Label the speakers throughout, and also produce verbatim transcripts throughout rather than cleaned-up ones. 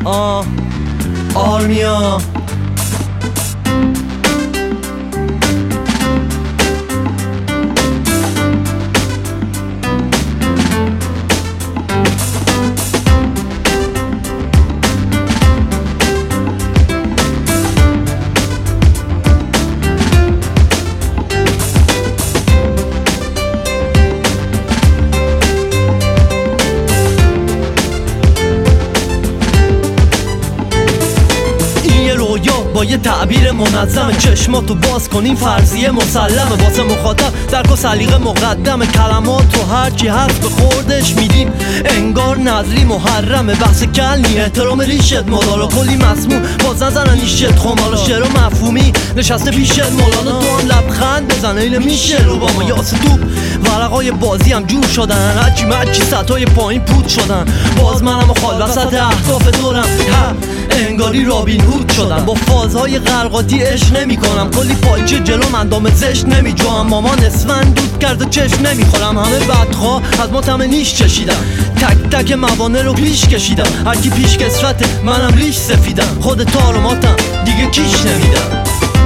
Speaker 1: آه آرمیا با یه تعبیر منظم چشماتو باز کنیم فرضیه مسلمه واسه مخاطب درک و سلیقه مقدمه کلماتو هرچی هست به خوردش میدیم انگار نظری محرمه بحث کل نی احترام ریشت مدارا کلی مسموم باز نزنن نیشت خمالا شعر و مفهومی نشسته پیشت مولانا تو هم لبخند بزن اینه میشه رو با ما یاس توب ورقای بازی هم جور شدن هرچی مچی سطای پایین پود شدن باز منم و خال وسط اهداف دورم انگاری رابین هود شدم با فازهای غرقاتی عشق نمی کنم کلی پایچه جلو من دام زشت نمی جوام مامان اسفند دود کرده چشم نمی خورم همه بدخواه از ما تم نیش چشیدم تک تک موانع رو پیش کشیدم هرکی پیش کسرته منم ریش سفیدم خود تارماتم دیگه کیش نمیدم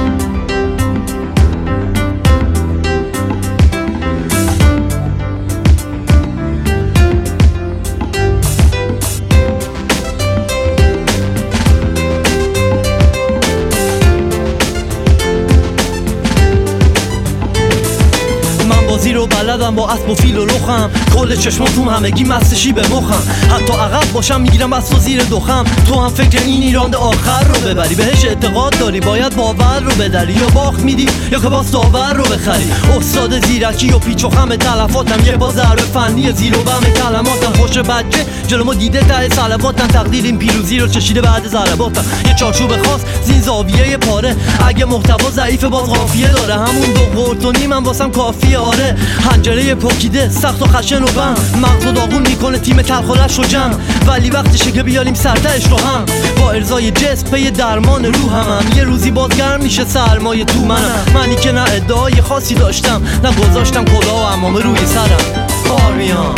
Speaker 1: بازی رو بلدم با اسب و فیل و رخم کل چشماتون همگی مستشی به مخم حتی عقب باشم میگیرم بس و زیر دخم تو هم فکر این ایراند آخر رو ببری بهش اعتقاد داری باید باور رو بدری یا باخت میدی یا که باز داور رو بخری استاد زیرکی و پیچ و خم تلفاتم یه با ضرب فنی زیر و بم کلماتم خوش بچه جلو ما دیده ته صلواتم تقدیر این پیروزی رو چشیده بعد ضرباتم یه چارچوب خاص زین زاویه پاره اگه محتوا ضعیف باز قافیه داره همون دو قرط و نیمم واسم کافیه آره حنجره پاکیده سخت و خشن و بم مغز و داغون میکنه تیم تلخالش رو جمع ولی وقتشه که بیاریم سرتش رو هم با ارزای جسم پی درمان روحم هم یه روزی بازگرم میشه سرمایه تو منم منی که نه ادعای خاصی داشتم نه گذاشتم کلاه و عمامه روی سرم آرمیا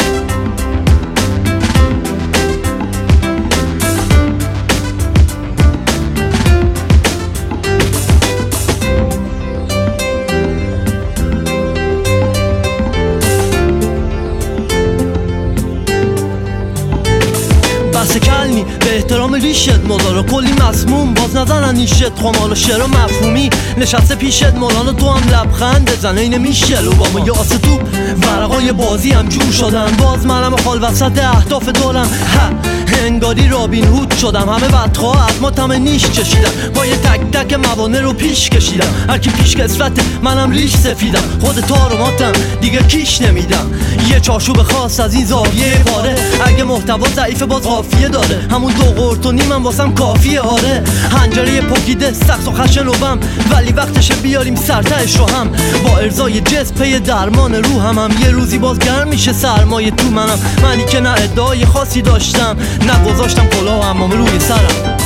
Speaker 1: بحث کلمی به احترام ریشت مدارا کلی مسموم باز نزنن نیشت خمال و شعر و مفهومی نشسته پیشت مولانا تو هم لبخند بزن اینه میشل و با ما یاس توب ورقای بازی هم جور شدن باز منم و خال وسط اهداف دارم انگاری رابین هود شدم همه بدخواه از ما تم نیش چشیدم با یه تک تک موانع رو پیش کشیدم هرکی پیش کسرته منم ریش سفیدم خود تارماتم دیگه کیش نمیدم یه چارچوب خاص از این زاویه پاره اگه محتوا ضعیف باز قافیه داره همون دو قرط و نیمم واسم کافیه آره حنجره پاکیده سخت و خشن و بم ولی وقتشه بیاریم سرتش رو هم با ارزای جسم پی درمان روحم هم یه روزی باز گرم میشه سرمایه تو منم منی که نه ادعای خاصی داشتم نه گذاشتم کلاه و عمامه روی سرم